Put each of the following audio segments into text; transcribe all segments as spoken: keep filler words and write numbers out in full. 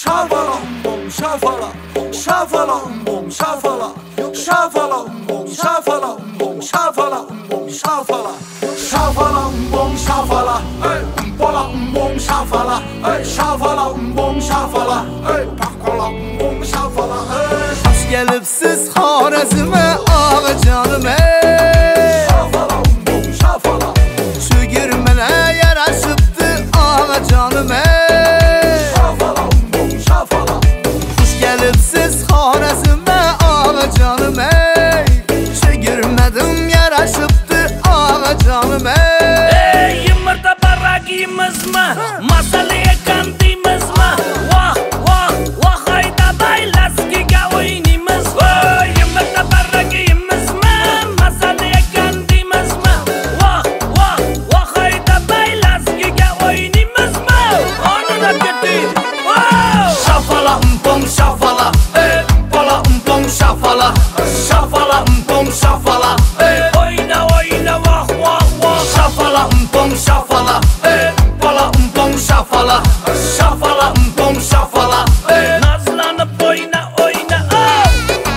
şafala umbum şafala, şafala umbum şafala, şafala umbum şafala umbum şafala umbum şafala, şafala umbum şafala, ey umbola umbum şafala, ey şafala umbum şafala, ey pakola umbum şafala, ey. Hoş gelipsiz Xorazm'e ağa canım ey. Şafala umbum şafala, Şu girmene yaraşıptı ağa canım ey. şafala umbum şafala, Hoş gelipsiz Xorazm'e ağa canım ey. Şu girmedim yaraşıptı ağa canım ey. Ey yumurta barak yiyimiz mi? Masalaya kandimiz mi? Vah vah vah hayda baylaskiga oynaymiz mi? Yumurta barak yiyimiz mi? Masalaya kandimiz mi? Vah vah vah hayda baylaskiga oynaymiz mi? Onuna gitti. Şafala umpum şafala, ey umpola umpum şafala, şafala umpum şafala, ey Oyna oyna vah vah vah. şafala umpum şafala, ey umpola umpum şafala, şafala umpum şafala, ey. Nazlanıp oyna oyna. Oh!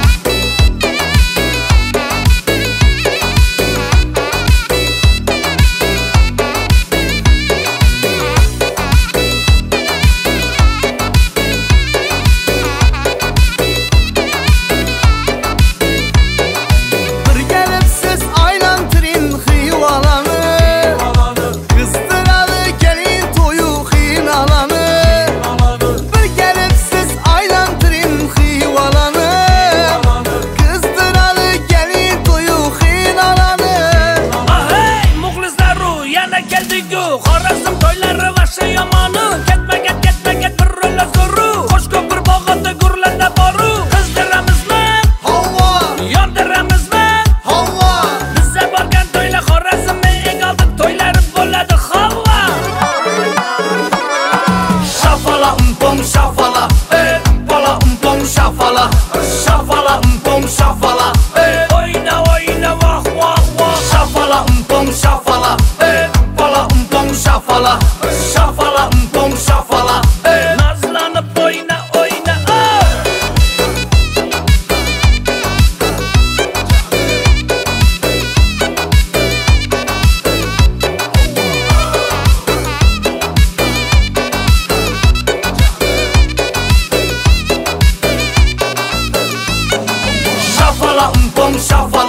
Bir gelip siz aylantirin xivalanı, kızdıralı gelin toyu xinalanı. Bir gelip siz aylantirin xivalanı, kızdıralı gelin toyu xinalanı. Ah hey muxlislaru yana keldiku Xorazm to'ylari vashi yomoni ketma ket ketma ket bir ro'la zo'ru Qo'shko'pir bog'ida gurlanda boru Qizdiramizmi Havva, yondiramizmi havva, Bizza borgan to'ylar Xorazmni eng oldin to'ylari bo'ladi Havva şafala umpum şafala, ey umpola umpum şafala, şafala umpum şafala, ey. Oyna oyna vah vah vah Şafala umpum şafala, ey umpola umpum şafala, şafala umpum şafala, ey. Nazlanıp oyna oyna oh! Şafala umpum şafala.